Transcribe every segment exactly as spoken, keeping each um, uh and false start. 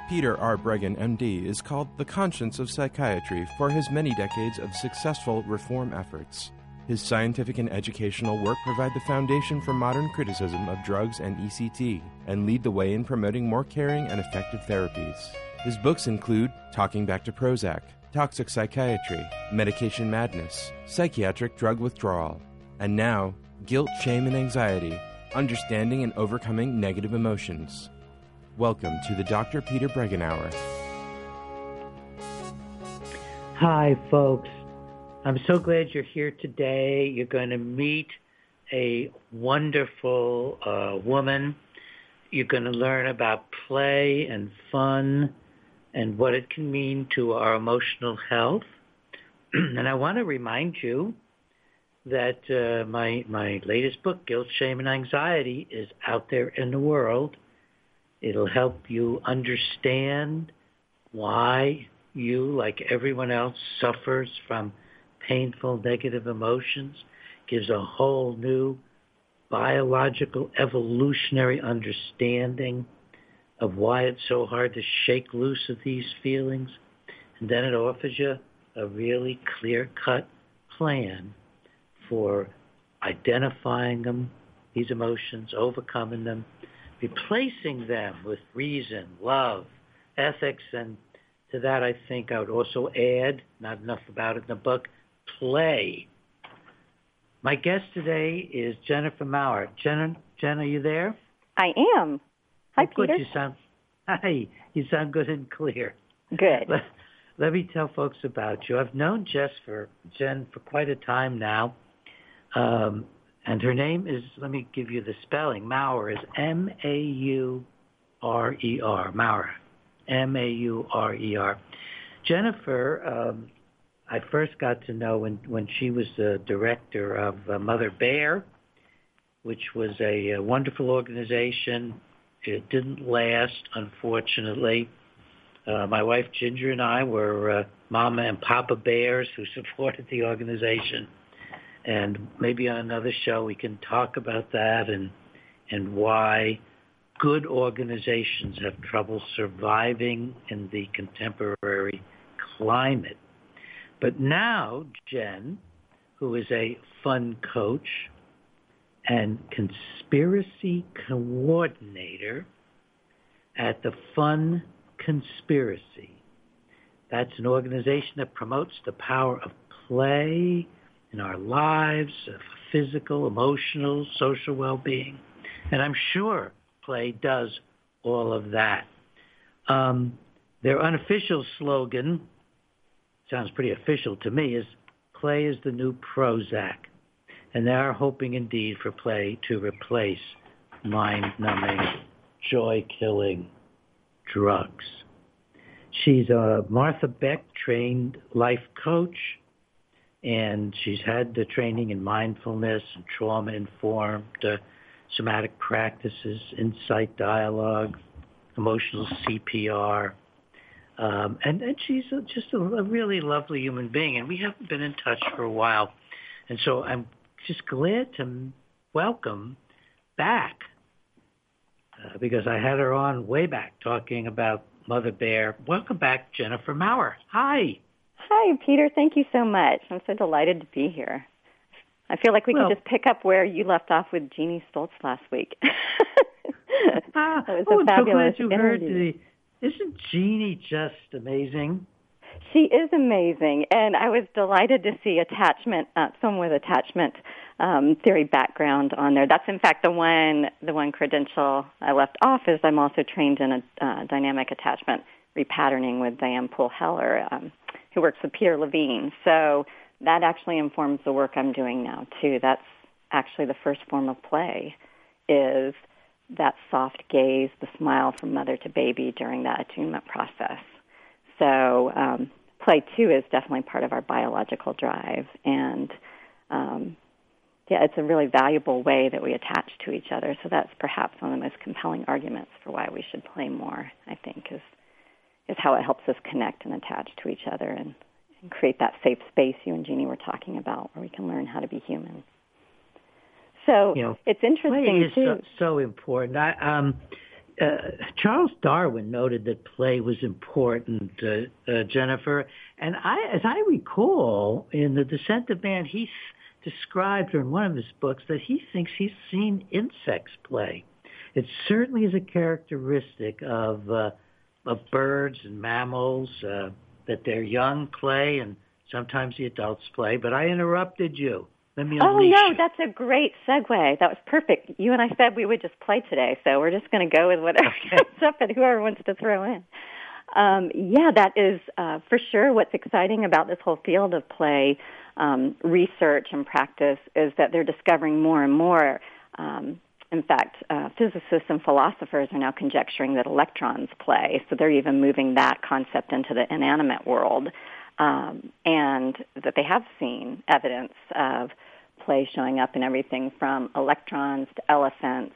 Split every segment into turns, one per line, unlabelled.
Peter R. Breggin, M D, is called the conscience of psychiatry for his many decades of successful reform efforts. His scientific and educational work provide the foundation for modern criticism of drugs and E C T and lead the way in promoting more caring and effective therapies. His books include Talking Back to Prozac, Toxic Psychiatry, Medication Madness, Psychiatric Drug Withdrawal, and now, Guilt, Shame, and Anxiety, Understanding and Overcoming Negative Emotions. Welcome to the Doctor Peter Breggin Hour.
Hi, folks. I'm so glad you're here today. You're going to meet a wonderful uh, woman. You're going to learn about play and fun and what it can mean to our emotional health. And I want to remind you that uh, my my latest book, Guilt, Shame, and Anxiety, is out there in the world. It'll help you understand why you, like everyone else, suffers from painful negative emotions, gives a whole new biological evolutionary understanding of why it's so hard to shake loose of these feelings. And then it offers you a really clear-cut plan for identifying them, these emotions, overcoming them, replacing them with reason, love, ethics, and to that I think I would also add, not enough about it in the book, play. My guest today is Jennifer Maurer. Jen, Jen, are you there?
I am. Hi,
oh,
Peter.
Good. You sound, hi, you sound good and clear.
Good.
Let, let me tell folks about you. I've known Jess for, Jen for quite a time now. Um, and her name is, let me give you the spelling. Maurer is M A U R E R, Maurer, M A U R E R. Jennifer, um, I first got to know when, when she was the director of uh, Mother Bear, which was a, a wonderful organization. It didn't last, unfortunately. Uh, my wife Ginger and I were uh, Mama and Papa Bears who supported the organization. And maybe on another show we can talk about that and and why good organizations have trouble surviving in the contemporary climate. But now, Jen, who is a fun coach and conspiracy coordinator at the Fun Conspiracy, that's an organization that promotes the power of play in our lives, of physical, emotional, social well-being. And I'm sure play does all of that. Um, their unofficial slogan, sounds pretty official to me, is play is the new Prozac. And they are hoping indeed for play to replace mind-numbing, joy-killing drugs. She's a Martha Beck-trained life coach, and she's had the training in mindfulness and trauma-informed uh, somatic practices, insight dialogue, emotional C P R. Um, and, and she's a, just a, a really lovely human being, and we haven't been in touch for a while. And so I'm just glad to welcome back, uh, because I had her on way back talking about Mother Bear. Welcome back, Jennifer Maurer. Hi.
Hi, Peter. Thank you so much. I'm so delighted to be here. I feel like we well, can just pick up where you left off with Jeannie Stoltz last week.
ah,
that was
oh,
a fabulous
so glad you heard the, Isn't Jeannie just amazing?
She is amazing, and I was delighted to see attachment, uh, someone with attachment um, theory background on there. That's in fact the one, the one credential I left off is I'm also trained in a uh, dynamic attachment repatterning with Diane Poole Heller, um, who works with Peter Levine. So that actually informs the work I'm doing now too. That's actually the first form of play, is that soft gaze, the smile from mother to baby during that attunement process. So um, play, too, is definitely part of our biological drive. And, um, yeah, it's a really valuable way that we attach to each other. So that's perhaps one of the most compelling arguments for why we should play more, I think, is is how it helps us connect and attach to each other and, and create that safe space you and Jeannie were talking about where we can learn how to be human. So
you know,
it's interesting,
play is
too.
So, so important. I, um, uh, Charles Darwin noted that play was important, uh, uh, Jennifer. And I, as I recall, in The Descent of Man, he described, or in one of his books, that he thinks he's seen insects play. It certainly is a characteristic of uh, of birds and mammals uh, that their young play and sometimes the adults play. But I interrupted you. Let me
oh,
unleash
no,
you.
That's a great segue. That was perfect. You and I said we would just play today, so we're just going to go with whatever
Okay.
comes up and whoever wants to throw in. Um, yeah, that is uh, for sure what's exciting about this whole field of play um, research and practice is that they're discovering more and more. Um, in fact, uh, physicists and philosophers are now conjecturing that electrons play, so they're even moving that concept into the inanimate world, um, and that they have seen evidence of play showing up in everything from electrons to elephants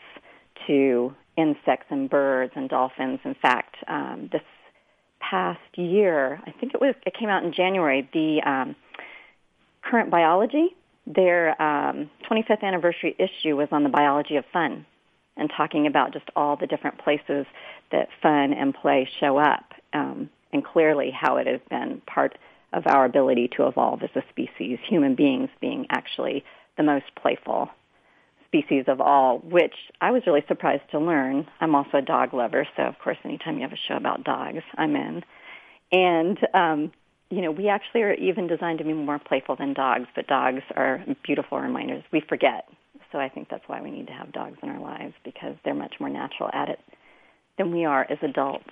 to insects and birds and dolphins. In fact, um, this past year, I think it was, it came out in January, the um, Current Biology, their um, twenty-fifth anniversary issue was on the biology of fun and talking about just all the different places that fun and play show up, um, and clearly how it has been part of our ability to evolve as a species, human beings being actually the most playful species of all, which I was really surprised to learn. I'm also a dog lover, so of course anytime you have a show about dogs, I'm in. And, um, you know, we actually are even designed to be more playful than dogs, but dogs are beautiful reminders. We forget. So I think that's why we need to have dogs in our lives, because they're much more natural at it than we are as adults.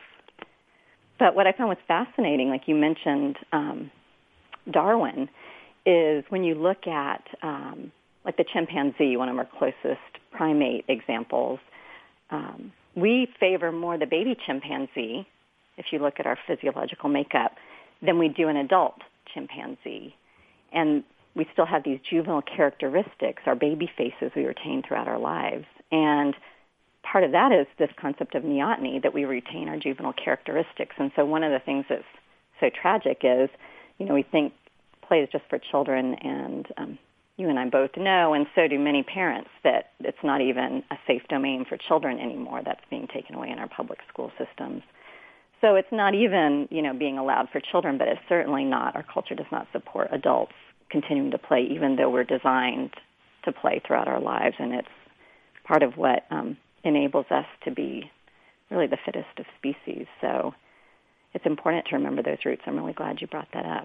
But what I found was fascinating, like you mentioned, um, Darwin, is when you look at, um, like the chimpanzee, one of our closest primate examples, um, we favor more the baby chimpanzee, if you look at our physiological makeup, than we do an adult chimpanzee. And we still have these juvenile characteristics, our baby faces we retain throughout our lives. And part of that is this concept of neoteny, that we retain our juvenile characteristics. And so one of the things that's so tragic is, you know, we think play is just for children, and um, you and I both know, and so do many parents, that it's not even a safe domain for children anymore. That's being taken away in our public school systems. So it's not even, you know, being allowed for children, but it's certainly not. Our culture does not support adults continuing to play, even though we're designed to play throughout our lives, and it's part of what um, enables us to be really the fittest of species. So it's important to remember those roots. I'm really glad you brought that up.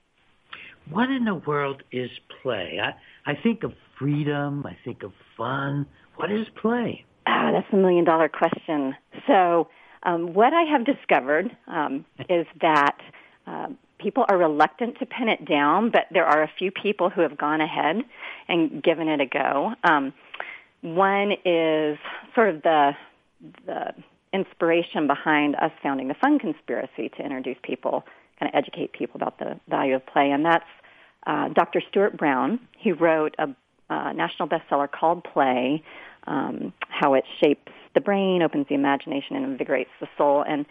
What in the world is play? I, I think of freedom. I think of fun. What is play?
Ah, that's a million-dollar question. So um, what I have discovered um, is that uh, people are reluctant to pin it down, but there are a few people who have gone ahead and given it a go. Um, one is sort of the the inspiration behind us founding the Fun Conspiracy, to introduce people, kind of educate people about the value of play, and that's uh, Doctor Stuart Brown. He wrote a uh, national bestseller called Play, um, how it shapes the brain, opens the imagination, and invigorates the soul. And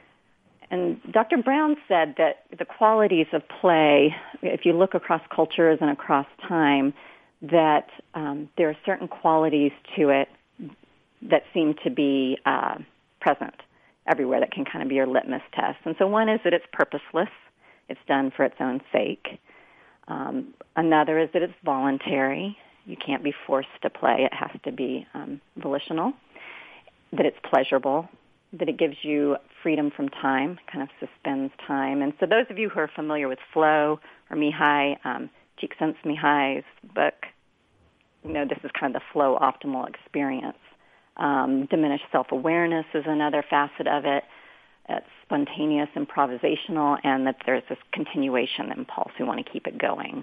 and Doctor Brown said that the qualities of play, if you look across cultures and across time, that um, there are certain qualities to it that seem to be uh, present everywhere, that can kind of be your litmus test. And so one is that it's purposeless. It's done for its own sake. Um, another is that it's voluntary. You can't be forced to play. It has to be um, volitional. That it's pleasurable. That it gives you freedom from time, kind of suspends time. And so those of you who are familiar with Flow or Mihai, um, Csikszentmihalyi's book, you know, this is kind of the flow optimal experience. Um, diminished self-awareness is another facet of it. It's spontaneous, improvisational, and that there's this continuation impulse. We want to keep it going.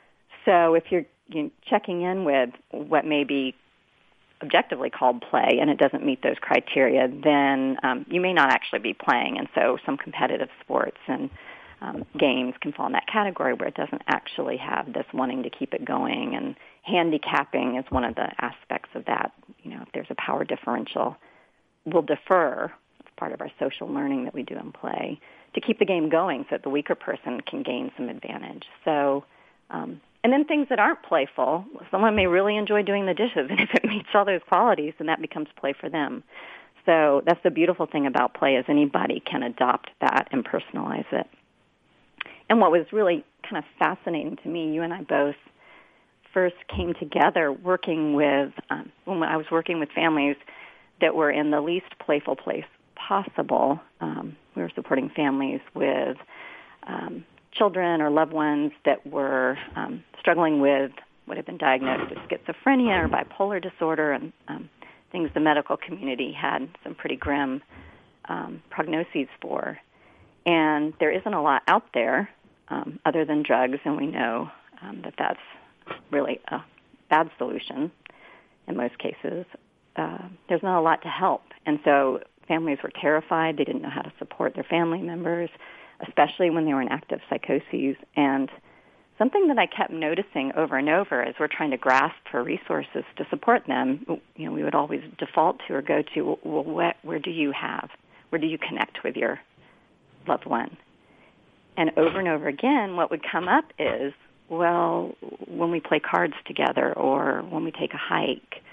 So if you're, you're checking in with what may be objectively called play and it doesn't meet those criteria, then um, you may not actually be playing. And so some competitive sports and um, games can fall in that category where it doesn't actually have this wanting to keep it going. And handicapping is one of the aspects of that. You know, if there's a power differential, we'll defer, it's part of our social learning that we do in play, to keep the game going so that the weaker person can gain some advantage. So, um, and then things that aren't playful, someone may really enjoy doing the dishes, and if it meets all those qualities, then that becomes play for them. So that's the beautiful thing about play is anybody can adopt that and personalize it. And what was really kind of fascinating to me, you and I both first came together working with, um, when I was working with families that were in the least playful place possible. Um, we were supporting families with um, children or loved ones that were um, struggling with what had been diagnosed with schizophrenia or bipolar disorder, and um, things the medical community had some pretty grim um, prognoses for. And there isn't a lot out there um, other than drugs, and we know um, that that's really a bad solution in most cases. Uh, there's not a lot to help. And so families were terrified. They didn't know how to support their family members, especially when they were in active psychoses. And something that I kept noticing over and over as we're trying to grasp for resources to support them, you know, we would always default to or go to, well, what, where do you have, where do you connect with your loved one? And over and over again, what would come up is, well, when we play cards together, or when we take a hike,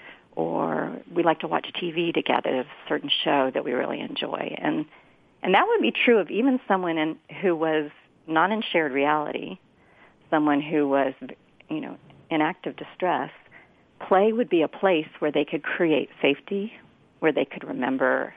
or we like to watch T V together, there's a certain show that we really enjoy. And and that would be true of even someone in, who was not in shared reality, someone who was, you know, in active distress. Play would be a place where they could create safety, where they could remember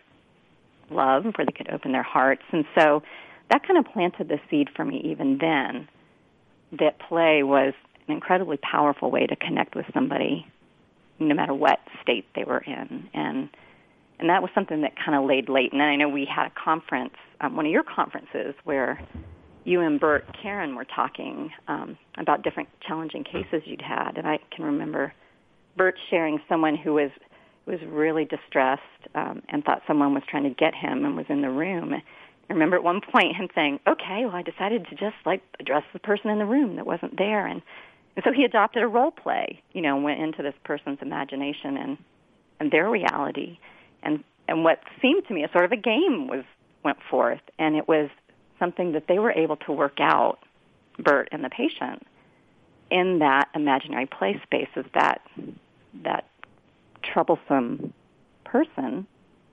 love, where they could open their hearts. And so that kind of planted the seed for me even then, that play was an incredibly powerful way to connect with somebody, no matter what state they were in. And and that was something that kind of laid late. And I know we had a conference, um, one of your conferences, where you and Bert Karen were talking um, about different challenging cases you'd had. And I can remember Bert sharing someone who was was really distressed um, and thought someone was trying to get him and was in the room. I remember at one point him saying, okay, well, I decided to just, like, address the person in the room that wasn't there. And, and so he adopted a role play, you know, went into this person's imagination and, and their reality. And, and what seemed to me a sort of a game was went forth, and it was something that they were able to work out, Bert and the patient, in that imaginary play space of that, that troublesome person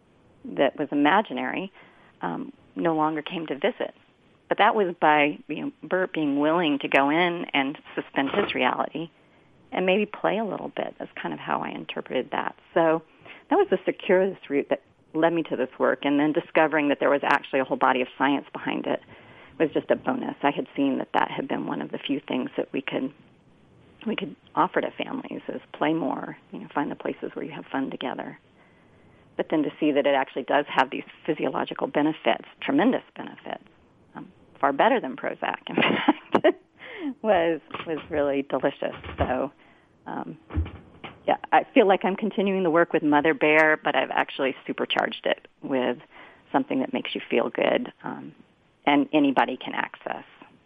that was imaginary um, no longer came to visit. But that was by, you know, Bert being willing to go in and suspend his reality and maybe play a little bit. That's kind of how I interpreted that. So that was the circuitous route that led me to this work, and then discovering that there was actually a whole body of science behind it was just a bonus. I had seen that that had been one of the few things that we could we could offer to families, is play more, you know, find the places where you have fun together. But then to see that it actually does have these physiological benefits, tremendous benefits, um, far better than Prozac, in fact, was was really delicious. So, um, yeah, I feel like I'm continuing the work with Mother Bear, but I've actually supercharged it with something that makes you feel good, um, and anybody can access.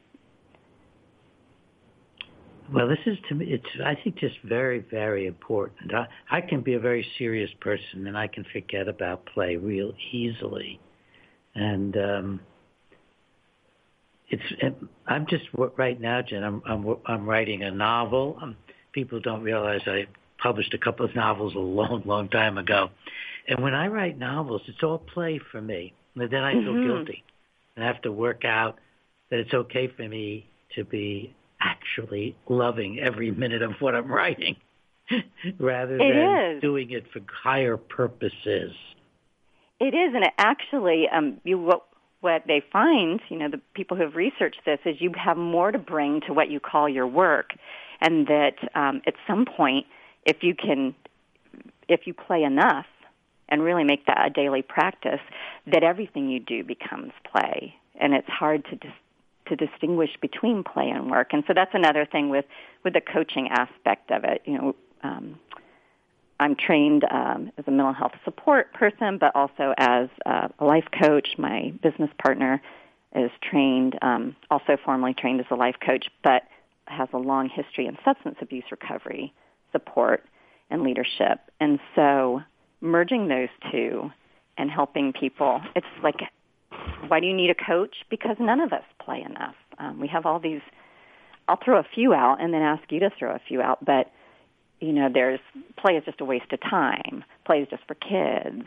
Well, this is, to me, it's, I think, just very, very important. I, I can be a very serious person, and I can forget about play real easily. And um, it's, I'm just, right now, Jen, I'm, I'm, I'm writing a novel. Um, people don't realize I published a couple of novels a long, long time ago. And when I write novels, it's all play for me. And then I feel mm-hmm. guilty. And I have to work out that it's okay for me to be actually loving every minute of what I'm writing rather
it
than
is.
doing it for higher purposes.
It is, and it actually, um, you what, what they find, you know, the people who have researched this, is you have more to bring to what you call your work, and that um, at some point, if you can, if you play enough and really make that a daily practice, that everything you do becomes play, and it's hard to dis- to distinguish between play and work. And so that's another thing with, with the coaching aspect of it. You know, um, I'm trained um, as a mental health support person, but also as uh, a life coach. My business partner is trained, um, also formally trained as a life coach, but has a long history in substance abuse recovery support and leadership. And so merging those two and helping people, it's like, why do you need a coach? Because none of us play enough. Um, we have all these, I'll throw a few out and then ask you to throw a few out, but, you know, there's, play is just a waste of time. Play is just for kids.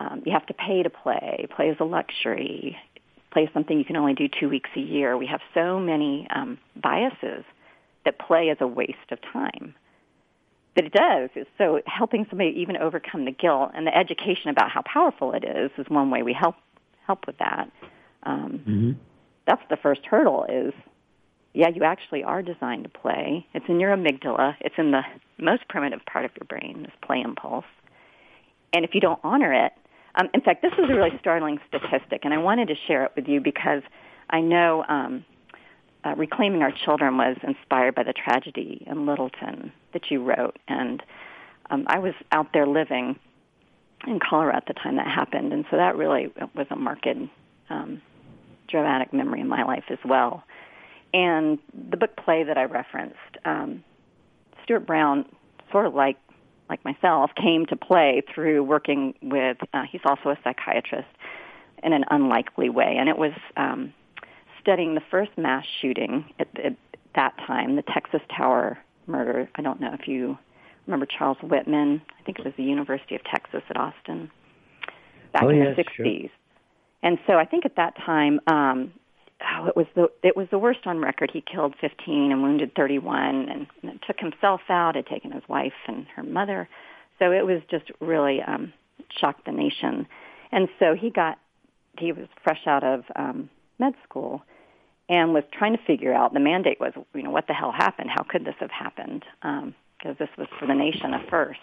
um, you have to pay to play. Play is a luxury. Play is something you can only do two weeks a year. We have so many um, biases that play is a waste of time. But it does. So helping somebody even overcome the guilt and the education about how powerful it is is one way we help help with that. Um, mm-hmm. That's the first hurdle is, yeah, you actually are designed to play. It's in your amygdala. It's in the most primitive part of your brain, this play impulse. And if you don't honor it, um, in fact, this is a really startling statistic, and I wanted to share it with you because I know um, uh, Reclaiming Our Children was inspired by the tragedy in Littleton that you wrote. And um, I was out there living in Colorado at the time that happened, and so that really was a marked, um, dramatic memory in my life as well. And the book Play that I referenced, um, Stuart Brown, sort of like like myself, came to play through working with, uh, he's also a psychiatrist, in an unlikely way. And it was um, studying the first mass shooting at, at that time, the Texas Tower murder. I don't know if you remember Charles Whitman. I think it was the University of Texas at Austin back
oh,
in
yes,
the sixties.
Sure.
And so I think at that time, um, oh, it was the it was the worst on record. He killed fifteen and wounded thirty-one, and, and took himself out. Had taken his wife and her mother. So it was just really um, shocked the nation. And so he got he was fresh out of um, med school and was trying to figure out. The mandate was, you know, what the hell happened? How could this have happened? Um, because this was for the nation a first.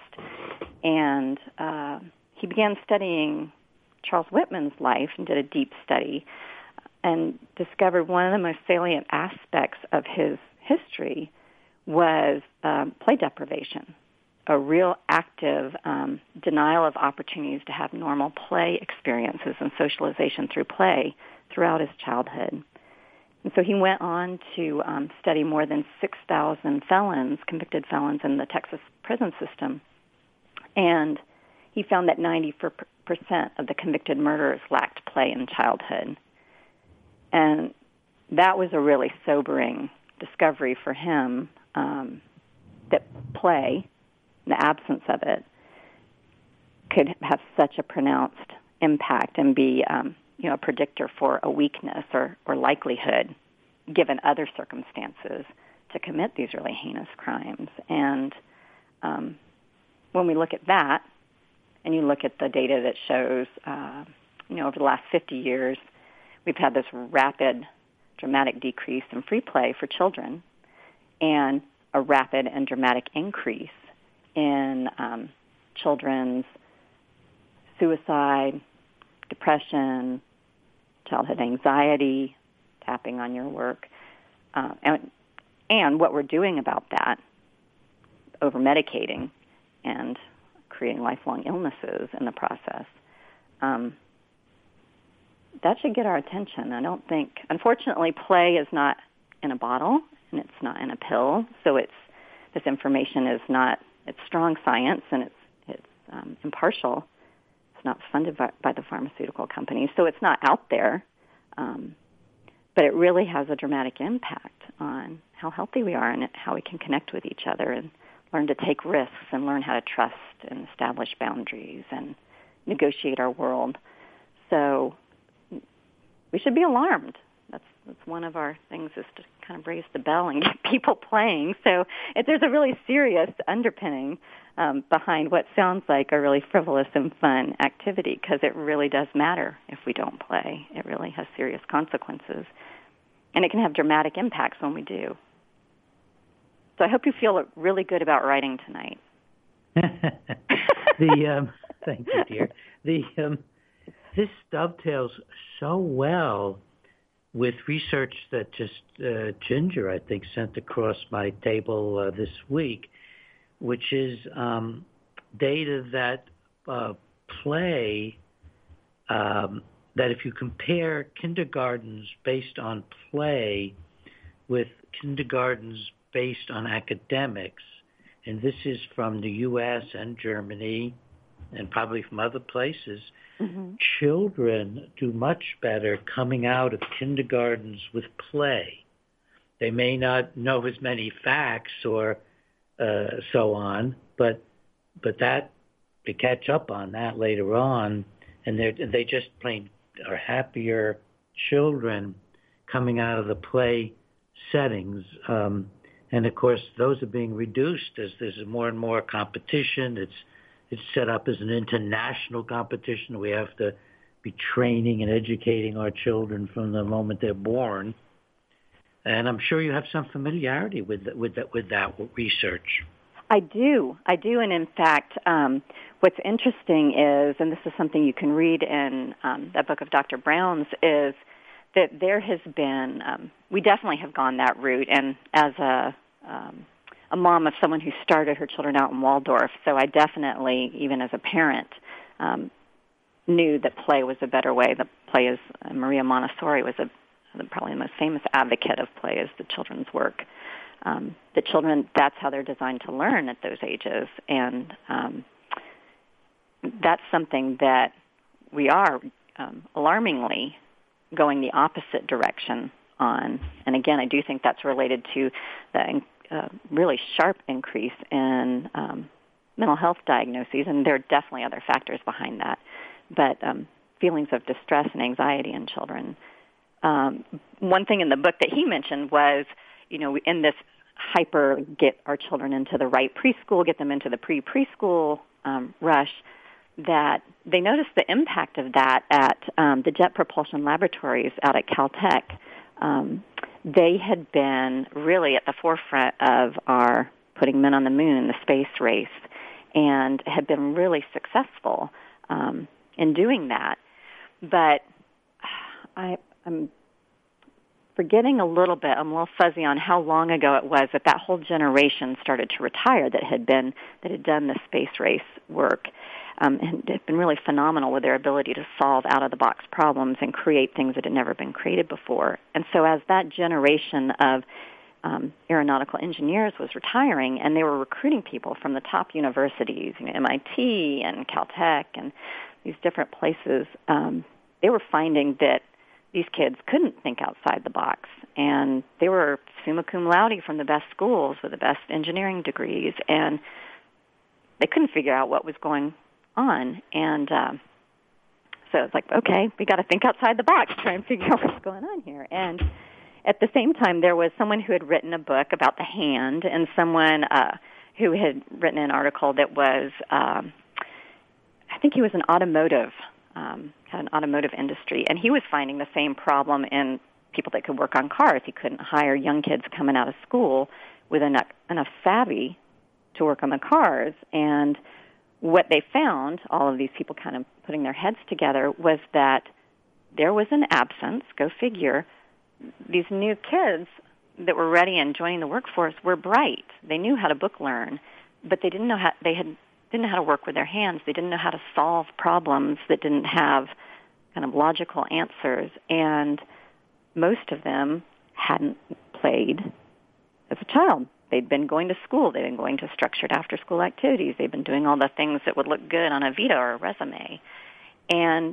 And uh, he began studying Charles Whitman's life and did a deep study and discovered one of the most salient aspects of his history was um, play deprivation, a real active um, denial of opportunities to have normal play experiences and socialization through play throughout his childhood. And so he went on to um, study more than six thousand felons, convicted felons in the Texas prison system, and he found that ninety percent of the convicted murderers lacked play in childhood. And that was a really sobering discovery for him, um, that play, the absence of it, could have such a pronounced impact and be, um, you know, a predictor for a weakness or, or likelihood, given other circumstances, to commit these really heinous crimes. And um, when we look at that, and you look at the data that shows, uh, you know, over the last fifty years, we've had this rapid, dramatic decrease in free play for children and a rapid and dramatic increase in um, children's suicide, depression, childhood anxiety, tapping on your work. Uh, and, and what we're doing about that, over-medicating and creating lifelong illnesses in the process. Um, that should get our attention. I don't think, unfortunately, play is not in a bottle and it's not in a pill. So it's this information is not, it's strong science and it's it's um, impartial. It's not funded by, by the pharmaceutical companies, so it's not out there. Um, but it really has a dramatic impact on how healthy we are and how we can connect with each other and learn to take risks and learn how to trust and establish boundaries and negotiate our world. So we should be alarmed. That's that's one of our things, is to kind of raise the bell and get people playing. So if there's a really serious underpinning um, behind what sounds like a really frivolous and fun activity, because it really does matter if we don't play. It really has serious consequences. And it can have dramatic impacts when we do. So I hope you feel really good about writing tonight.
the um, thank you, dear. The um, this dovetails so well with research that just uh, Ginger, I think, sent across my table uh, this week, which is um, data that uh, play, um, that if you compare kindergartens based on play with kindergartens based on academics, and this is from the U S and Germany and probably from other places, mm-hmm. children do much better coming out of kindergartens with play. They may not know as many facts or uh, so on, but but that to catch up on that later on and they they just plain are happier children coming out of the play settings. Um, and of course, those are being reduced as there's more and more competition. It's it's set up as an international competition. We have to be training and educating our children from the moment they're born. And I'm sure you have some familiarity with with that with that research.
I do. I do. And in fact, um, what's interesting is, and this is something you can read in um, that book of Doctor Brown's, is that there has been, um, we definitely have gone that route. And as a, um, a mom of someone who started her children out in Waldorf, so I definitely, even as a parent, um, knew that play was a better way. The play is, uh, Maria Montessori was a, probably the most famous advocate of play as the children's work. Um, the children, that's how they're designed to learn at those ages. And um, that's something that we are um, alarmingly going the opposite direction on. And again, I do think that's related to the uh, really sharp increase in um, mental health diagnoses, and there are definitely other factors behind that. But um, feelings of distress and anxiety in children. Um, one thing in the book that he mentioned was, you know, in this hyper get our children into the right preschool, get them into the pre-preschool um, rush, that they noticed the impact of that at um, the Jet Propulsion Laboratories out at Caltech. Um, they had been really at the forefront of our putting men on the moon, the space race, and had been really successful um, in doing that. But I, I'm forgetting a little bit, I'm a little fuzzy on how long ago it was that that whole generation started to retire that had been that had done the space race work, um, and had been really phenomenal with their ability to solve out-of-the-box problems and create things that had never been created before. And so as that generation of um, aeronautical engineers was retiring, and they were recruiting people from the top universities, you know, M I T and Caltech and these different places, um, they were finding that these kids couldn't think outside the box, and they were summa cum laude from the best schools with the best engineering degrees, and they couldn't figure out what was going on. And uh, so it's like, okay, we got to think outside the box, try and figure out what's going on here. And at the same time, there was someone who had written a book about the hand, and someone uh, who had written an article that was, um, I think he was an automotive Um, had an automotive industry, and he was finding the same problem in people that could work on cars. He couldn't hire young kids coming out of school with enough, enough savvy to work on the cars. And what they found, all of these people kind of putting their heads together, was that there was an absence, go figure, these new kids that were ready and joining the workforce were bright. They knew how to book learn, but they didn't know how, they had didn't know how to work with their hands. They didn't know how to solve problems that didn't have kind of logical answers. And most of them hadn't played as a child. They'd been going to school. They'd been going to structured after-school activities. They'd been doing all the things that would look good on a vita or a resume. And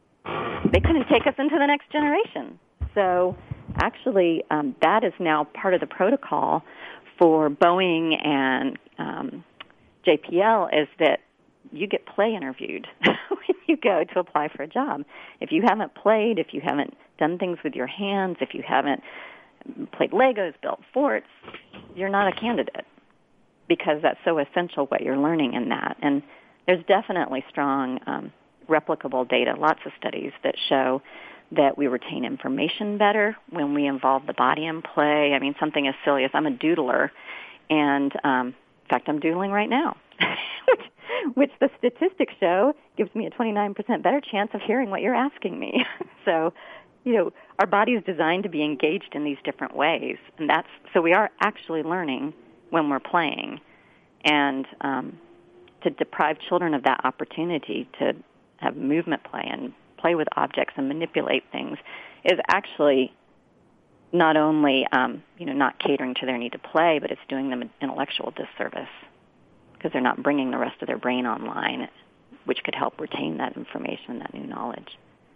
they couldn't take us into the next generation. So actually, um, that is now part of the protocol for Boeing and um, J P L, is that you get play interviewed when you go to apply for a job. If you haven't played, if you haven't done things with your hands, if you haven't played Legos, built forts, you're not a candidate, because that's so essential what you're learning in that. And there's definitely strong um, replicable data, lots of studies that show that we retain information better when we involve the body in play. I mean, something as silly as I'm a doodler, and um, in fact, I'm doodling right now, which, which the statistics show gives me a twenty-nine percent better chance of hearing what you're asking me. So, you know, our body is designed to be engaged in these different ways, and that's so we are actually learning when we're playing. And um, to deprive children of that opportunity to have movement play and play with objects and manipulate things is actually not only, um, you know, not catering to their need to play, but it's doing them an intellectual disservice because they're not bringing the rest of their brain online, which could help retain that information, that new knowledge.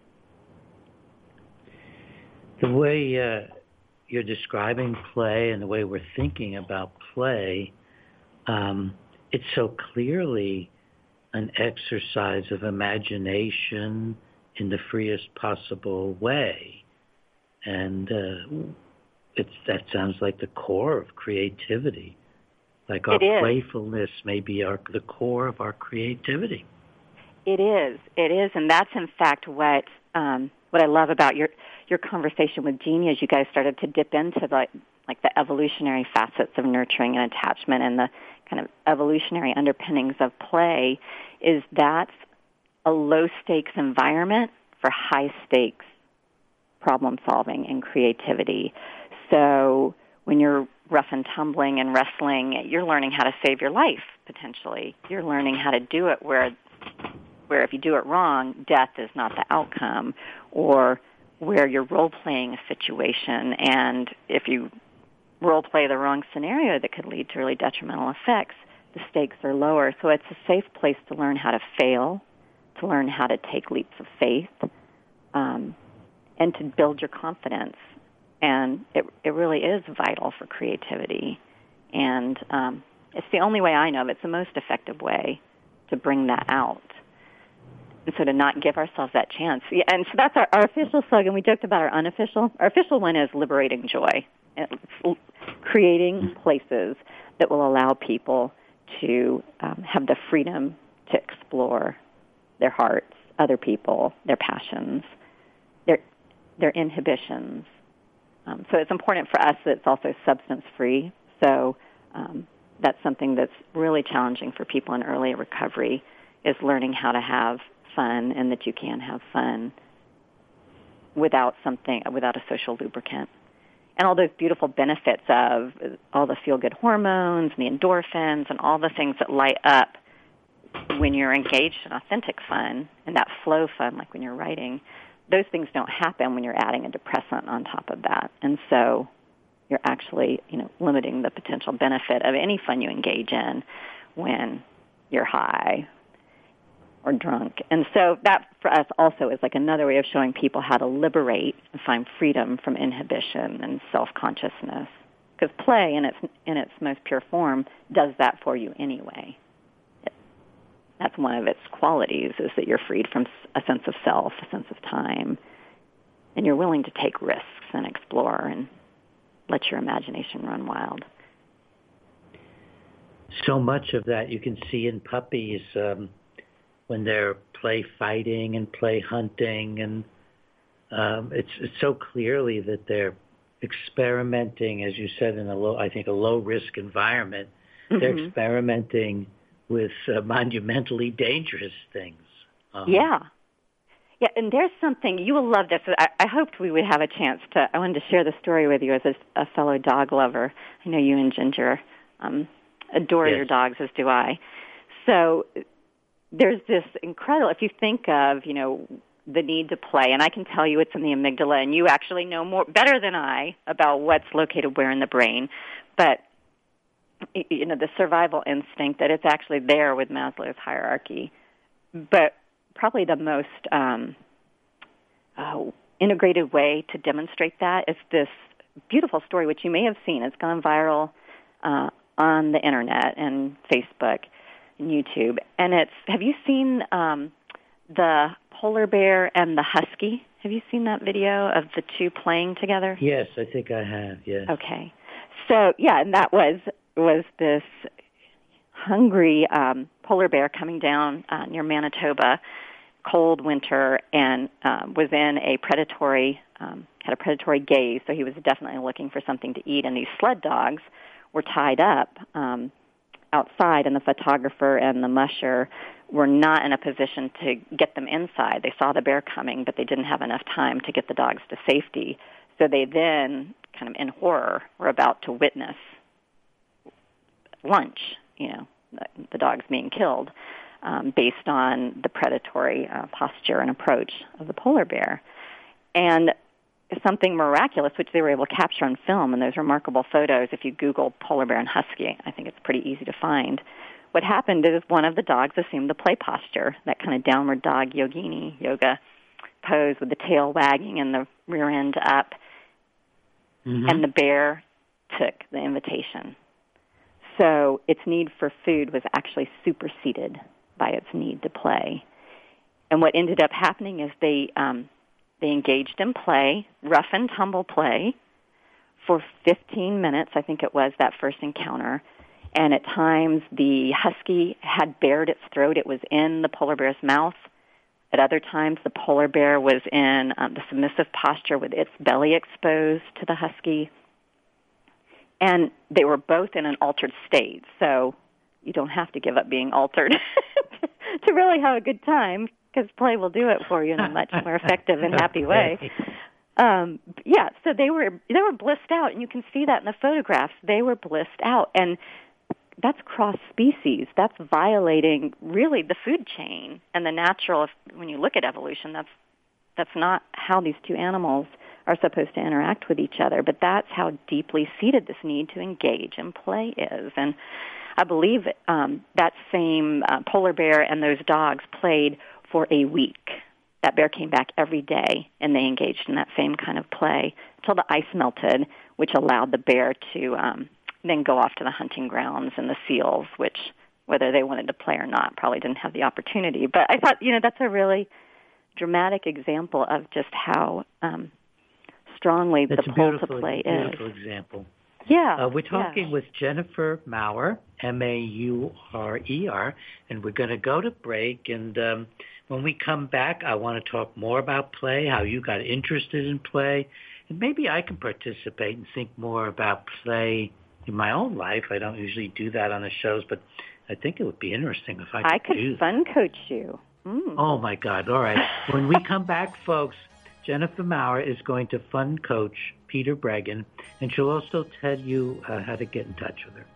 The way uh, you're describing play and the way we're thinking about play, um, it's so clearly an exercise of imagination in the freest possible way. And uh, it's, that sounds like the core of creativity. Like our playfulness may be our, the core of our creativity.
It is. It is. And that's, in fact, what um, what I love about your, your conversation with Jeannie as you guys started to dip into the, like the evolutionary facets of nurturing and attachment and the kind of evolutionary underpinnings of play, is that's a low-stakes environment for high-stakes problem-solving and creativity. So when you're rough and tumbling and wrestling, you're learning how to save your life, potentially. You're learning how to do it where, where if you do it wrong, death is not the outcome, or where you're role-playing a situation, and if you role-play the wrong scenario that could lead to really detrimental effects, the stakes are lower. So it's a safe place to learn how to fail, to learn how to take leaps of faith, um, and to build your confidence. And it it really is vital for creativity. And um, it's the only way I know of. It's the most effective way to bring that out. And so to not give ourselves that chance. Yeah, and so that's our, our official slogan. We joked about our unofficial. Our official one is liberating joy. It's creating places that will allow people to um, have the freedom to explore their hearts, other people, their passions, their their inhibitions. Um, so it's important for us that it's also substance-free. So um, that's something that's really challenging for people in early recovery, is learning how to have fun, and that you can have fun without something, without a social lubricant. And all those beautiful benefits of all the feel-good hormones and the endorphins and all the things that light up when you're engaged in authentic fun and that flow fun, like when you're writing, those things don't happen when you're adding a depressant on top of that. And so you're actually, you know, limiting the potential benefit of any fun you engage in when you're high or drunk. And so that, for us, also is like another way of showing people how to liberate and find freedom from inhibition and self-consciousness. Because play, in its in its most pure form, does that for you anyway. It, that's one of its qualities, is that you're freed from a sense of self, a sense of time, and you're willing to take risks and explore and let your imagination run wild.
So much of that you can see in puppies, um, when they're play fighting and play hunting, and um, it's, it's so clearly that they're experimenting, as you said, in a low, I think, a low-risk environment. Mm-hmm. They're experimenting with uh, monumentally dangerous things. Um,
yeah. Yeah, and there's something, you will love this. I, I hoped we would have a chance to, I wanted to share the story with you as a, a fellow dog lover. I know you and Ginger um, adore yes. your dogs, as do I. So there's this incredible, if you think of, you know, the need to play, and I can tell you it's in the amygdala, and you actually know more, better than I, about what's located where in the brain, but, you know, the survival instinct, that it's actually there with Maslow's hierarchy. But probably the most um, uh, integrated way to demonstrate that is this beautiful story, which you may have seen. It's gone viral uh, on the internet and Facebook and YouTube. And it's, have you seen um, the polar bear and the husky? Have you seen that video of the two playing together?
Yes, I think I have, yes.
Okay. So, yeah, and that was was this hungry um, polar bear coming down uh, near Manitoba, cold winter, and uh, was in a predatory, um, had a predatory gaze, so he was definitely looking for something to eat. And these sled dogs were tied up um, outside, and the photographer and the musher were not in a position to get them inside. They saw the bear coming, but they didn't have enough time to get the dogs to safety. So they then, kind of in horror, were about to witness lunch, you know, the, the dogs being killed, um, based on the predatory uh, posture and approach of the polar bear. And something miraculous, which they were able to capture on film, and those remarkable photos, if you Google polar bear and husky, I think it's pretty easy to find. What happened is one of the dogs assumed the play posture, that kind of downward dog yogini, yoga pose with the tail wagging and the rear end up, mm-hmm. and the bear took the invitation. So its need for food was actually superseded by its need to play. And what ended up happening is they um, they engaged in play, rough and tumble play, for fifteen minutes, I think it was, that first encounter. And at times the husky had bared its throat. It was in the polar bear's mouth. At other times the polar bear was in um, the submissive posture with its belly exposed to the husky. And they were both in an altered state, so you don't have to give up being altered to really have a good time, because play will do it for you in a much more effective and happy way. Um, yeah, so they were they were blissed out, and you can see that in the photographs. They were blissed out, and that's cross-species. That's violating, really, the food chain and the natural. When you look at evolution, that's that's not how these two animals are supposed to interact with each other, but that's how deeply seated this need to engage in play is. And I believe um, that same uh, polar bear and those dogs played for a week. That bear came back every day, and they engaged in that same kind of play until the ice melted, which allowed the bear to um, then go off to the hunting grounds, and the seals, which, whether they wanted to play or not, probably didn't have the opportunity. But I thought, you know, that's a really dramatic example of just how um, strongly
That's
the pull to play
is.
is.
Beautiful example.
Yeah.
Uh, we're talking
yeah.
with Jennifer Maurer, M A U R E R, and we're going to go to break. And um, when we come back, I want to talk more about play, how you got interested in play, and maybe I can participate and think more about play in my own life. I don't usually do that on the shows, but I think it would be interesting if I could
I could
do
fun coach you. Mm.
Oh, my God. All right. When we come back, folks, Jennifer Maurer is going to fun coach Peter Breggin, and she'll also tell you uh, how to get in touch with her.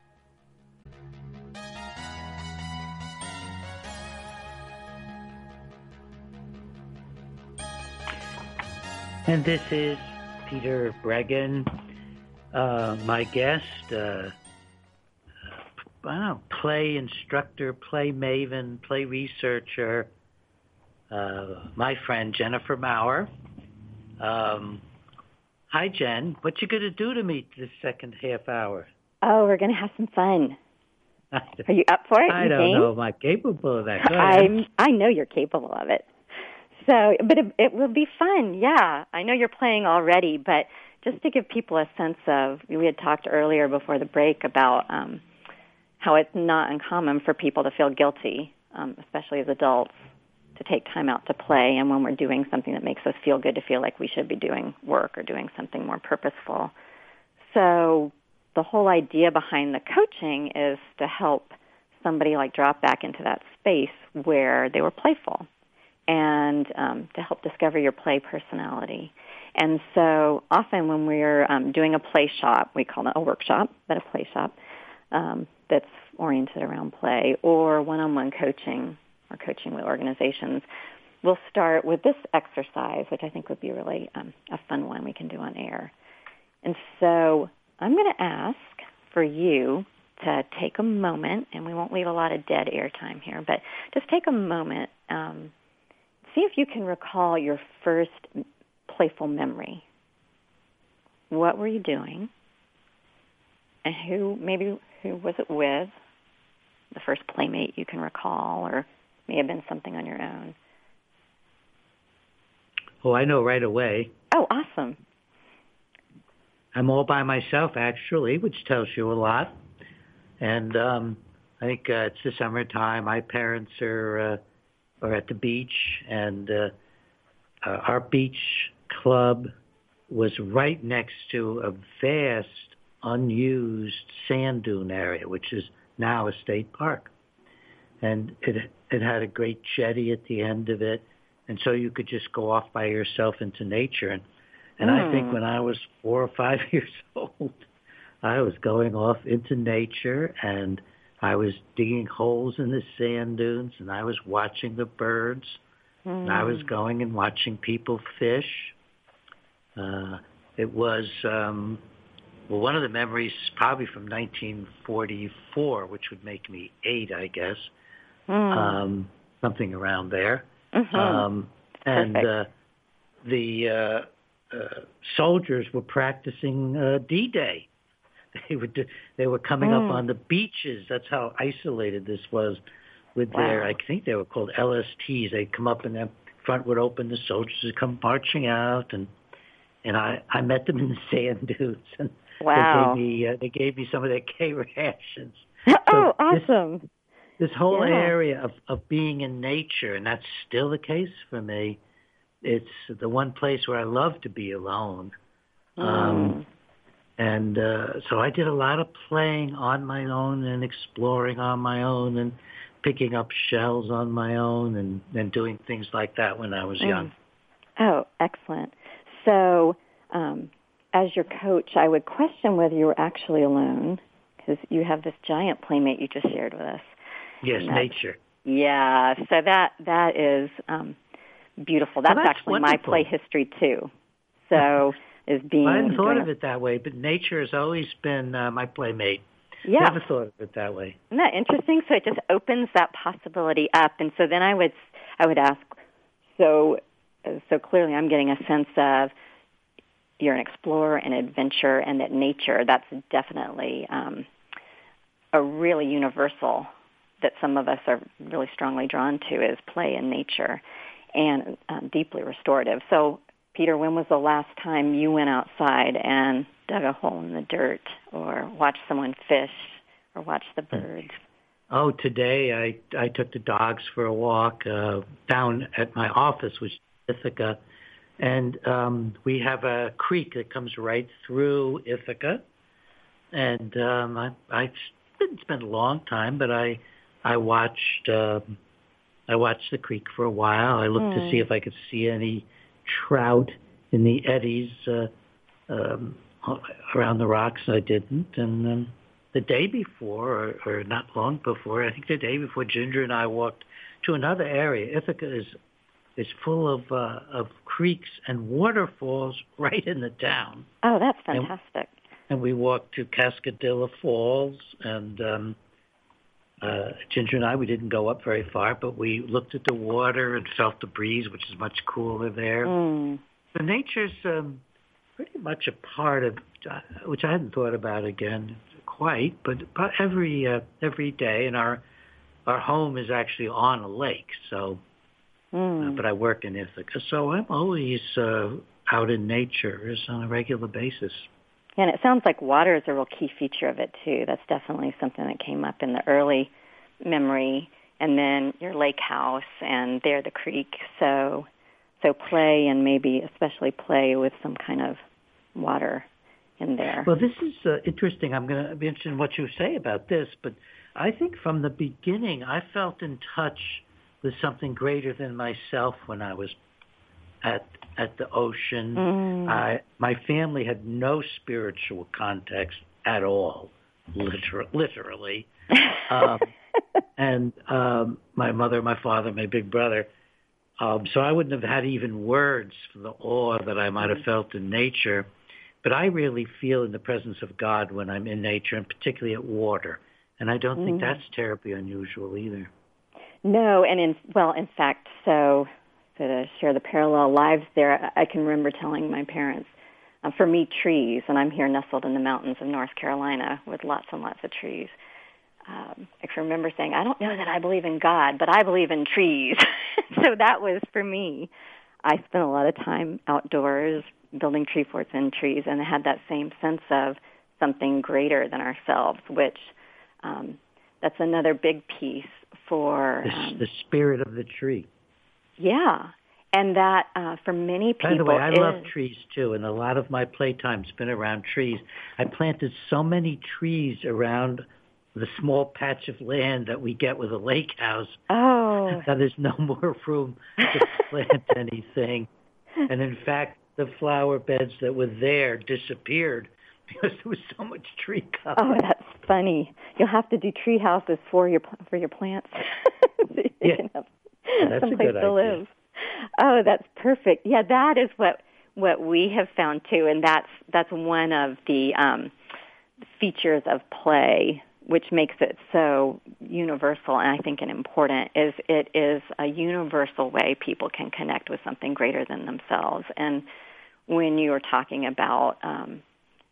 And this is Peter Breggin, uh, my guest, uh, I don't know, play instructor, play maven, play researcher, uh, my friend Jennifer Maurer. Um, hi, Jen. What you going to do to me this second half hour?
Oh, we're going to have some fun. Are you up for it?
I
you
don't
think?
know if I'm capable of that. Go
I'm, I know you're capable of it. So, but it, it will be fun, yeah. I know you're playing already, but just to give people a sense of, we had talked earlier before the break about um, how it's not uncommon for people to feel guilty, um, especially as adults, to take time out to play, and when we're doing something that makes us feel good, to feel like we should be doing work or doing something more purposeful. So the whole idea behind the coaching is to help somebody like drop back into that space where they were playful, and um, to help discover your play personality. And so often when we're um, doing a play shop, we call it a workshop, but a play shop um, that's oriented around play, or one-on-one coaching or coaching with organizations, we'll start with this exercise, which I think would be really um, a fun one we can do on air. And so I'm going to ask for you to take a moment, and we won't leave a lot of dead air time here, but just take a moment, um, see if you can recall your first playful memory. What were you doing? And who, maybe who was it with? The first playmate you can recall, or may have been something on your own.
Oh, I know right away.
Oh, awesome.
I'm all by myself, actually, which tells you a lot. And um, I think uh, it's the summertime. My parents are uh, are at the beach, and uh, uh, our beach club was right next to a vast, unused sand dune area, which is now a state park. And it it had a great jetty at the end of it, and so you could just go off by yourself into nature. And and mm. I think when I was four or five years old, I was going off into nature, and I was digging holes in the sand dunes, and I was watching the birds, mm. and I was going and watching people fish. Uh, it was, um, well, one of the memories probably from nineteen forty-four, which would make me eight, I guess, mm. um, something around there.
Mm-hmm.
Um, and uh, the uh, uh, soldiers were practicing uh, D-Day. They would do, they were coming mm. up on the beaches. That's how isolated this was. with
Wow.
their, I think they were called L S Ts. They'd come up and the front would open, the soldiers would come marching out, and and I, I met them in the sand dunes, and
Wow.
they gave me uh, they gave me some of their K rations.
Oh,
So
awesome.
This, this whole
Yeah.
area of, of being in nature, and that's still the case for me. It's the one place where I love to be alone.
Mm.
Um, and uh, so I did a lot of playing on my own and exploring on my own and picking up shells on my own and, and doing things like that when I was
Mm.
young.
Oh, excellent. So um, as your coach, I would question whether you were actually alone, because you have this giant playmate you just shared with us.
Yes, nature.
Yeah, so that that is um, beautiful. That's,
well, that's
actually
wonderful.
my play history too. So is being.
Well, I hadn't thought
doing
of it that way, but nature has always been uh, my playmate.
Yeah.
Never thought of it that way.
Isn't that interesting? So it just opens that possibility up, and so then I would I would ask. So so clearly, I'm getting a sense of you're an explorer and adventurer, and that nature, that's definitely um, a really universal that some of us are really strongly drawn to is play in nature and um, deeply restorative. So, Peter, when was the last time you went outside and dug a hole in the dirt or watched someone fish or watched the birds?
Oh, today I, I took the dogs for a walk uh, down at my office, which is Ithaca, and um, we have a creek that comes right through Ithaca, and um, I, I didn't spend a long time, but I I watched um, I watched the creek for a while. I looked
Mm.
to see if I could see any trout in the eddies uh, um, around the rocks. I didn't, and um, the day before, or, or not long before, I think the day before, Ginger and I walked to another area. Ithaca is is full of uh, of creeks and waterfalls right in the town.
Oh, that's fantastic.
And, and we walked to Cascadilla Falls, and um, uh, Ginger and I, we didn't go up very far, but we looked at the water and felt the breeze, which is much cooler there.
Mm.
So nature's um, pretty much a part of, uh, which I hadn't thought about again quite, but, but every uh, every day, and our our home is actually on a lake, so.
Mm.
Uh, but I work in Ithaca, so I'm always uh, out in nature on a regular basis.
And it sounds like water is a real key feature of it, too. That's definitely something that came up in the early memory. And then your lake house, and there the creek. So so play, and maybe especially play with some kind of water in there.
Well, this is uh, interesting. I'm going to be interested in what you say about this, but I think from the beginning I felt in touch with something greater than myself when I was at at the ocean.
Mm.
I, my family had no spiritual context at all, liter- literally. um, and um, my mother, my father, my big brother. Um, so I wouldn't have had even words for the awe that I might have felt in nature. But I really feel in the presence of God when I'm in nature, and particularly at water. And I don't mm. think that's terribly unusual either.
No, and in well, in fact, so, so to share the parallel lives there, I can remember telling my parents, uh, for me, trees, and I'm here nestled in the mountains of North Carolina with lots and lots of trees. Um, I can remember saying, I don't know that I believe in God, but I believe in trees. So that was, for me, I spent a lot of time outdoors building tree forts in trees, and I had that same sense of something greater than ourselves, which um, that's another big piece for...
The,
um,
the spirit of the tree.
Yeah, and that uh, for many people...
By the way, I
is,
love trees, too, and a lot of my playtime's been around trees. I planted so many trees around the small patch of land that we get with a lake house.
Oh.
That there's no more room to plant anything. And in fact, the flower beds that were there disappeared because there was so much tree cover.
Oh, that's funny. You'll have to do tree houses for your for your plants. So
yeah,
can have
that's
someplace
a good
to
idea.
live. Oh, that's perfect. Yeah, that is what what we have found too, and that's that's one of the um, features of play, which makes it so universal and I think and important, is it is a universal way people can connect with something greater than themselves. And when you are talking about um,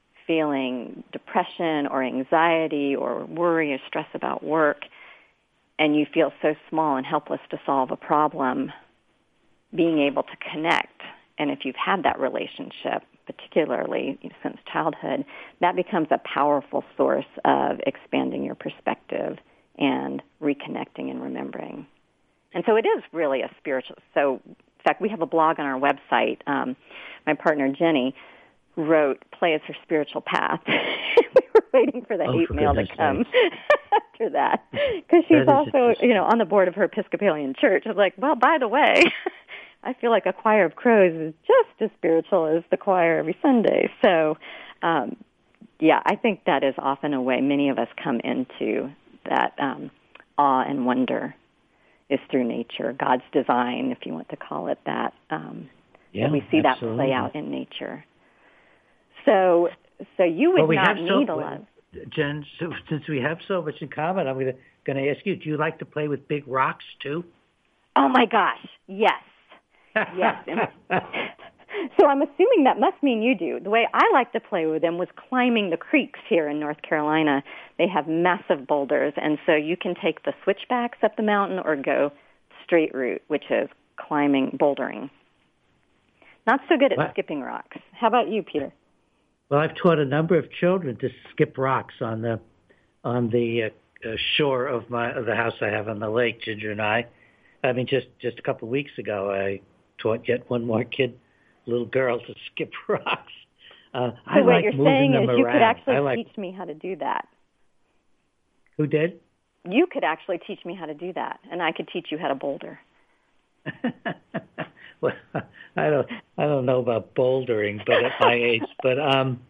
feeling depression or anxiety or worry or stress about work, and you feel so small and helpless to solve a problem, being able to connect, and if you've had that relationship, particularly since childhood, that becomes a powerful source of expanding your perspective and reconnecting and remembering. And so it is really a spiritual, so in fact, we have a blog on our website. Um, my partner, Jenny, wrote Play as Her Spiritual Path. We were waiting for the
oh,
hate
for
mail to come after that, because she's
that
also, you know, on the board of her Episcopalian church. I was like, well, by the way, I feel like a choir of crows is just as spiritual as the choir every Sunday. So, um, yeah, I think that is often a way many of us come into that um, awe and wonder is through nature, God's design, if you want to call it that. Um,
yeah,
and we see
absolutely.
that play out in nature. So, so you would
well, we
not
have
need
so,
a lot.
Jen, so, since we have so much in common, I'm going to ask you: do you like to play with big rocks too?
Oh my gosh, yes, yes. So I'm assuming that must mean you do. The way I like to play with them was climbing the creeks here in North Carolina. They have massive boulders, and so you can take the switchbacks up the mountain or go straight route, which is climbing, bouldering. Not so good at
what?
skipping rocks. How about you, Peter?
Well, I've taught a number of children to skip rocks on the on the uh, uh, shore of my of the house I have on the lake. Ginger and I. I mean, just just a couple of weeks ago, I taught yet one more kid. Little girl to skip rocks. Uh,
so
I
what
like
you're
moving
saying
them
is
around.
you could actually
I like,
teach me how to do that.
Who did?
You could actually teach me how to do that, and I could teach you how to boulder.
Well, I don't, I don't know about bouldering, but at my age, but um,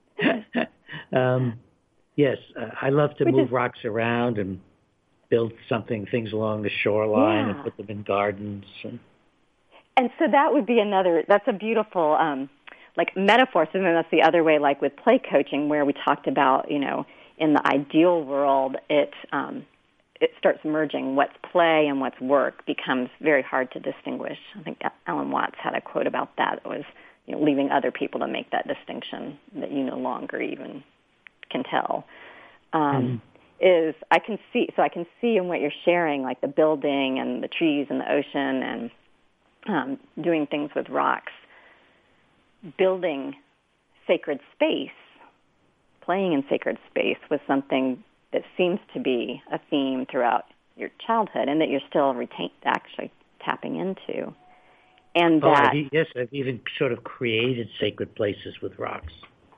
um, yes, uh, I love to
Which
move
is,
rocks around and build something, things along the shoreline,
yeah.
and put them in gardens. And,
And so that would be another, that's a beautiful, um, like metaphor. So then that's the other way, like with play coaching, where we talked about, you know, in the ideal world, it um, it starts merging what's play and what's work becomes very hard to distinguish. I think Alan Watts had a quote about that. It was, you know, leaving other people to make that distinction that you no longer even can tell. Um, mm-hmm. Is I can see, so I can see in what you're sharing, like the building and the trees and the ocean and Um, doing things with rocks, building sacred space, playing in sacred space was something that seems to be a theme throughout your childhood and that you're still retain, actually tapping into. And
oh,
that,
I, yes, I've even sort of created sacred places with rocks.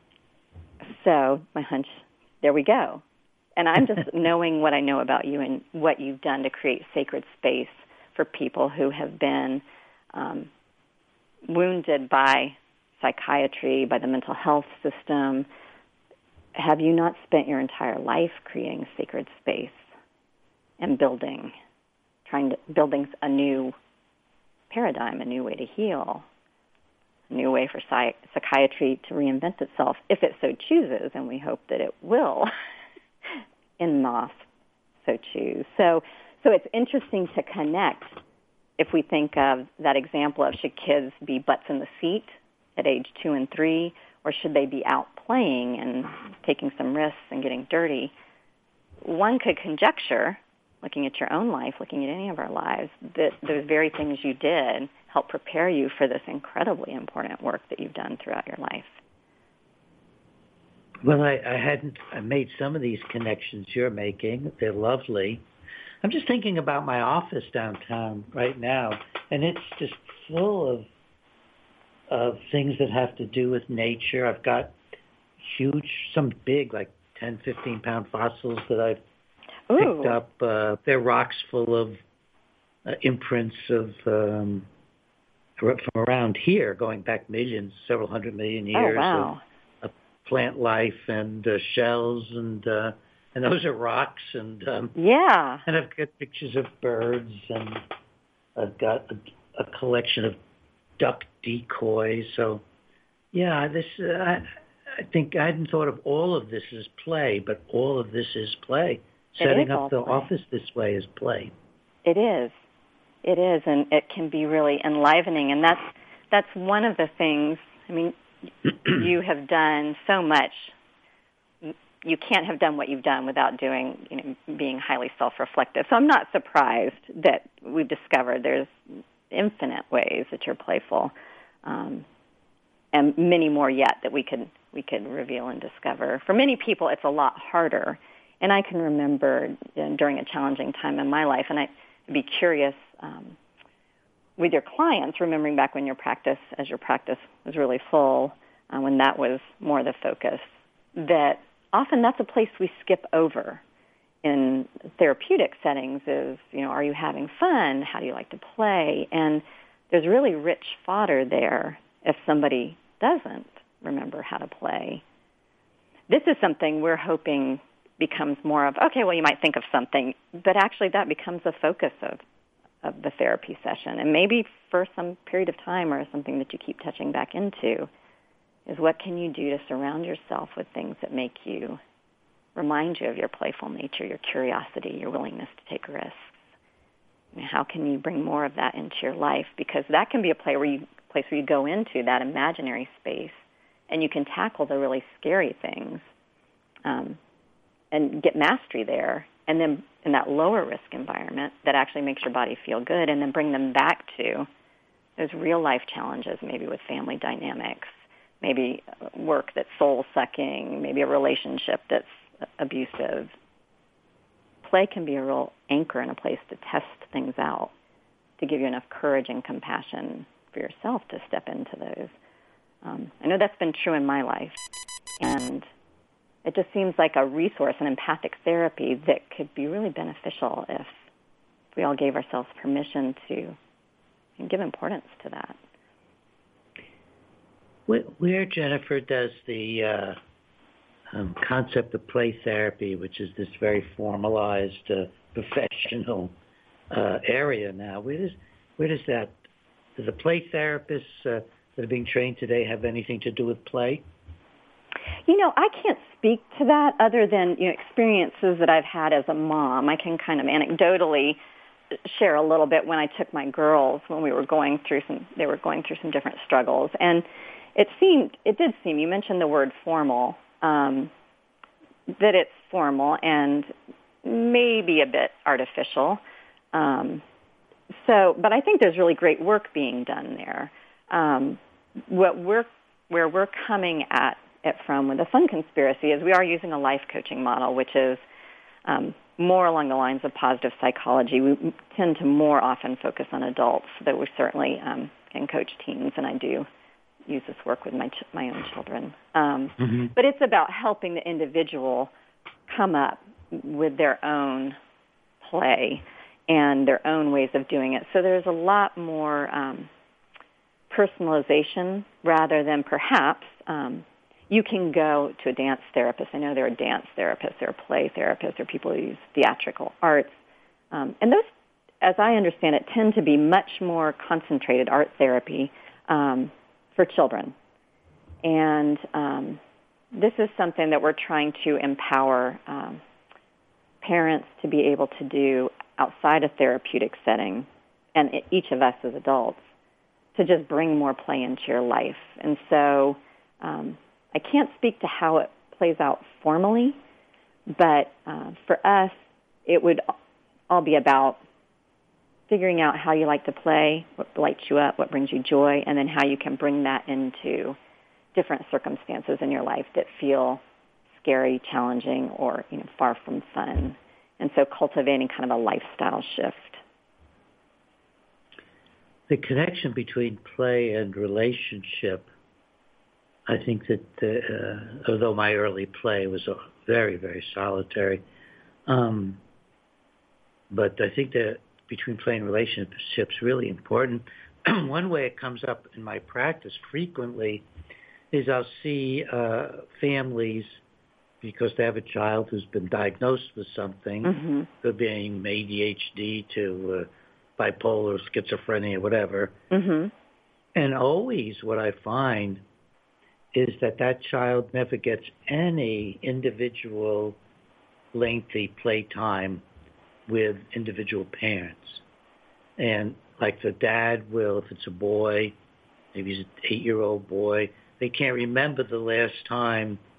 So my hunch, there we go. And I'm just knowing what I know about you and what you've done to create sacred space for people who have been Um, wounded by psychiatry, by the mental health system. Have you not spent your entire life creating sacred space and building, trying to building a new paradigm, a new way to heal, a new way for psych- psychiatry to reinvent itself, if it so chooses, and we hope that it will, in N O S so choose. So, so it's interesting to connect. If we think of that example of should kids be butts in the seat at age two and three, or should they be out playing and taking some risks and getting dirty, one could conjecture, looking at your own life, looking at any of our lives, that those very things you did help prepare you for this incredibly important work that you've done throughout your life.
Well, I, I hadn't I made some of these connections you're making. They're lovely. I'm just thinking about my office downtown right now, and it's just full of of things that have to do with nature. I've got huge, some big, like ten, fifteen pound fossils that I've
Ooh.
picked up. Uh, they're rocks full of uh, imprints of um, from around here, going back millions, several hundred million years
oh, wow.
of, of plant life and uh, shells and. Uh, And those are rocks, and um,
yeah,
and I've got pictures of birds, and I've got a, a collection of duck decoys. So, yeah, this uh, I, I think I hadn't thought of all of this as play, but all of this is play.
It
Setting
is
up the
play.
office this way is play.
It is, it is, and it can be really enlivening. And that's that's one of the things. I mean, you have done so much. you can't have done what you've done without doing, you know, being highly self-reflective. So I'm not surprised that we've discovered there's infinite ways that you're playful, um, and many more yet that we could we could reveal and discover. For many people, it's a lot harder. And I can remember you know, during a challenging time in my life, and I'd be curious um, with your clients, remembering back when your practice, as your practice was really full, uh, when that was more the focus, that often that's a place we skip over in therapeutic settings is, you know, are you having fun? How do you like to play? And there's really rich fodder there if somebody doesn't remember how to play. This is something we're hoping becomes more of, okay, well, you might think of something, but actually that becomes a focus of, of the therapy session. And maybe for some period of time or something that you keep touching back into is what can you do to surround yourself with things that make you, remind you of your playful nature, your curiosity, your willingness to take risks. And how can you bring more of that into your life? Because that can be a play where you, place where you go into that imaginary space and you can tackle the really scary things um, and get mastery there, and then in that lower risk environment that actually makes your body feel good, and then bring them back to those real life challenges, maybe with family dynamics, maybe work that's soul-sucking, maybe a relationship that's abusive. Play can be a real anchor and a place to test things out, to give you enough courage and compassion for yourself to step into those. Um, I know that's been true in my life, and it just seems like a resource, an empathic therapy that could be really beneficial if we all gave ourselves permission to and give importance to that.
Where, Jennifer, does the uh, um, concept of play therapy, which is this very formalized, uh, professional uh, area now, where does where does that, do the play therapists uh, that are being trained today have anything to do with play?
You know, I can't speak to that other than, you know, experiences that I've had as a mom. I can kind of anecdotally share a little bit when I took my girls when we were going through some, they were going through some different struggles. And it seemed, it did seem, you mentioned the word formal, um, that it's formal and maybe a bit artificial. Um, so, but I think there's really great work being done there. Um, what we're, where we're coming at it from with the Fun Conspiracy is we are using a life coaching model, which is um, more along the lines of positive psychology. We tend to more often focus on adults, though we certainly um, can coach teens, and I do use this work with my ch- my own children. Um, mm-hmm. But it's about helping the individual come up with their own play and their own ways of doing it. So there's a lot more um, personalization rather than perhaps um, you can go to a dance therapist. I know there are dance therapists, there are play therapists, there are people who use theatrical arts. Um, and those, as I understand it, tend to be much more concentrated art therapy um, for children. And um, this is something that we're trying to empower um, parents to be able to do outside a therapeutic setting, and each of us as adults, to just bring more play into your life. And so um, I can't speak to how it plays out formally, but uh, for us, it would all be about figuring out how you like to play, what lights you up, what brings you joy, and then how you can bring that into different circumstances in your life that feel scary, challenging, or you know, far from fun. And so cultivating kind of a lifestyle shift.
The connection between play and relationship, I think that the, uh, although my early play was very, very solitary, um, but I think that between play and relationships is really important. One way it comes up in my practice frequently is I'll see uh, families, because they have a child who's been diagnosed with something, mm-hmm. could be A D H D to uh, bipolar, schizophrenia, whatever. Mm-hmm. And always what I find is that that child never gets any individual lengthy play time with individual parents. And like the dad will, if it's a boy, maybe he's an eight-year-old boy, they can't remember the last time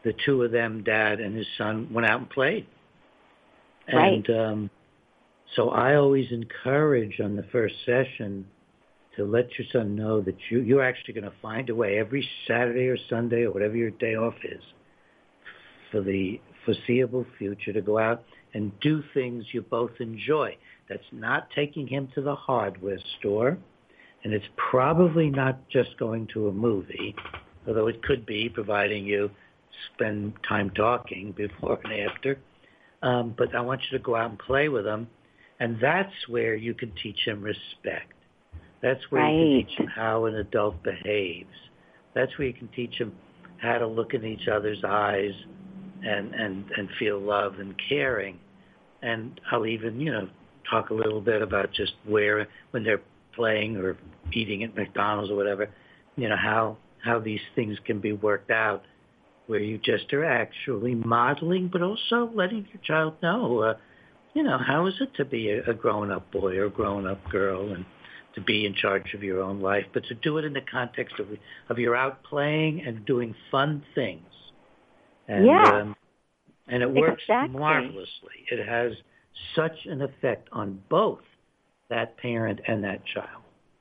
the two of them, Dad and his son, went out and played.
Right.
And um, so I always encourage on the first session to let your son know that you, you're actually going to find a way every Saturday or Sunday or whatever your day off is for the foreseeable future to go out and do things you both enjoy. That's not taking him to the hardware store, and it's probably not just going to a movie, although it could be, providing you spend time talking before and after. Um, but I want you to go out and play with him, and that's where you can teach him respect. That's where
right.
you can teach him how an adult behaves. That's where you can teach him how to look in each other's eyes and, and, and feel love and caring. And I'll even, you know, talk a little bit about just where, when they're playing or eating at McDonald's or whatever, you know, how how these things can be worked out, where you just are actually modeling, but also letting your child know, uh, you know, how is it to be a, a grown-up boy or a grown-up girl, and to be in charge of your own life, but to do it in the context of of you're out playing and doing fun things. And,
yeah.
Um, and it works
exactly.
marvelously. It has such an effect on both that parent and that child.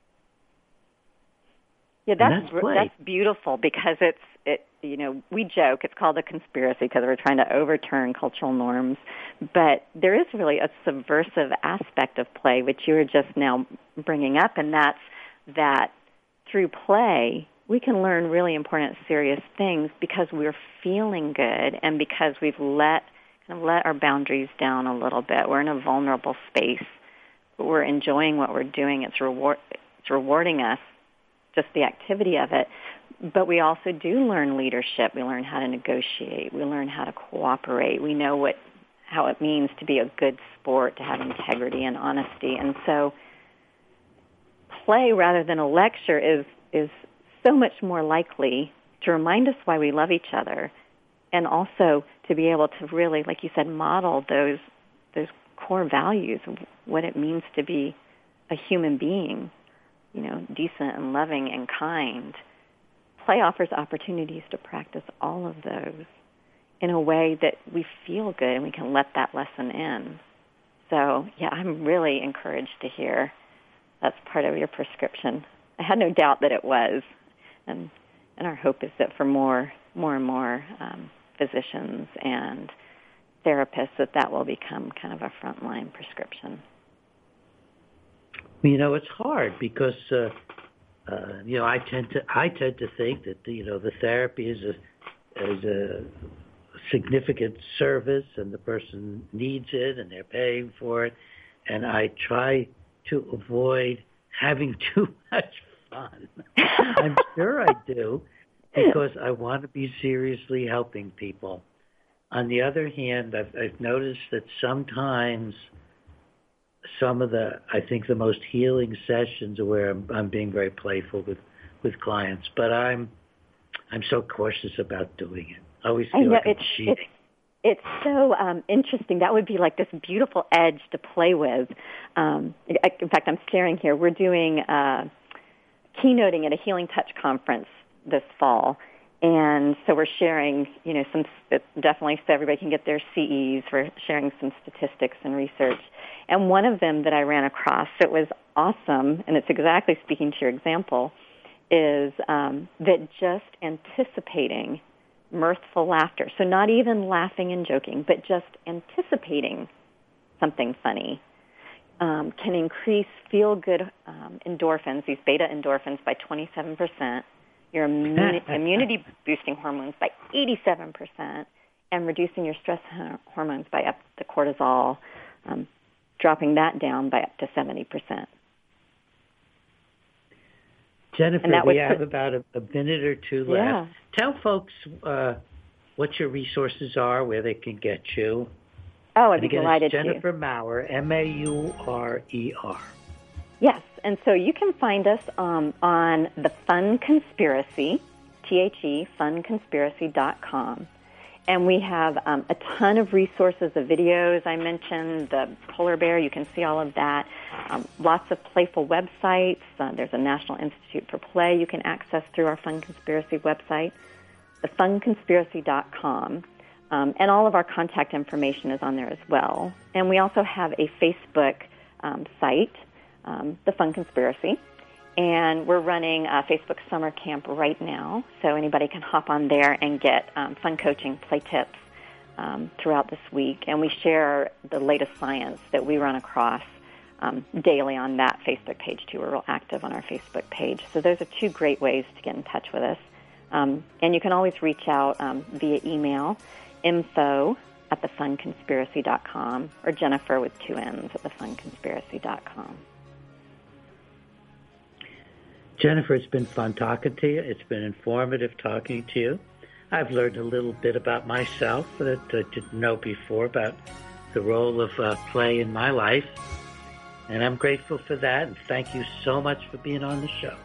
Yeah, that's
that's,
that's beautiful, because it's it. You know, we joke it's called a conspiracy because we're trying to overturn cultural norms, but there is really a subversive aspect of play, which you were just now bringing up, and that's that through play we can learn really important, serious things because we're feeling good and because we've let kind of let our boundaries down a little bit. We're in a vulnerable space, but we're enjoying what we're doing. It's reward. It's rewarding us, just the activity of it. But we also do learn leadership. We learn how to negotiate. We learn how to cooperate. We know what how it means to be a good sport, to have integrity and honesty. And so play rather than a lecture is is so much more likely to remind us why we love each other, and also to be able to really, like you said, model those those core values of what it means to be a human being, you know, decent and loving and kind. Play offers opportunities to practice all of those in a way that we feel good and we can let that lesson in. So, yeah, I'm really encouraged to hear that's part of your prescription. I had no doubt that it was, and and our hope is that for more, more and more um, physicians and therapists, that that will become kind of a frontline prescription.
You know, it's hard because. Uh, Uh, you know, I tend to I tend to think that the, you know the therapy is a is a significant service, and the person needs it, and they're paying for it, and I try to avoid having too much fun. I'm sure I do, because I want to be seriously helping people. On the other hand, I've, I've noticed that sometimes some of the, I think the most healing sessions are where I'm, I'm being very playful with, with clients, but I'm, I'm so cautious about doing it. I always feel I know, like I'm
it's,
cheating.
It's, it's so um, interesting. That would be like this beautiful edge to play with. Um, in fact, I'm staring here. We're doing uh, keynoting at a Healing Touch conference this fall. And so we're sharing, you know, some, definitely so everybody can get their C Es. We're sharing some statistics and research. And one of them that I ran across that was awesome, and it's exactly speaking to your example, is um, that just anticipating mirthful laughter, so not even laughing and joking, but just anticipating something funny, um, can increase feel-good um, endorphins, these beta endorphins, by twenty-seven percent, your immunity, immunity-boosting hormones by eighty-seven percent, and reducing your stress hormones by up to cortisol, um, dropping that down by up to seventy percent.
Jennifer, we have put, about a, a minute or two left.
Yeah.
Tell folks uh, what your resources are, where they can get you.
Oh, I'd
and
be
again,
delighted
it's Jennifer
to.
Maurer, M A U R E R.
Yes, and so you can find us um, on The Fun Conspiracy, T H E, fun conspiracy dot com. And we have um, a ton of resources, the videos I mentioned, the polar bear, you can see all of that. Um, lots of playful websites. Uh, there's a National Institute for Play you can access through our Fun Conspiracy website. the fun conspiracy dot com. Um, and all of our contact information is on there as well. And we also have a Facebook um, site, um, The Fun Conspiracy. And we're running a Facebook summer camp right now, so anybody can hop on there and get um, fun coaching, play tips um, throughout this week. And we share the latest science that we run across um, daily on that Facebook page, too. We're real active on our Facebook page. So those are two great ways to get in touch with us. Um, and you can always reach out um, via email, info at the fun conspiracy dot com, or Jennifer with two N's at the fun conspiracy dot com.
Jennifer, it's been fun talking to you. It's been informative talking to you. I've learned a little bit about myself that I didn't know before about the role of uh, play in my life, and I'm grateful for that, and thank you so much for being on the show.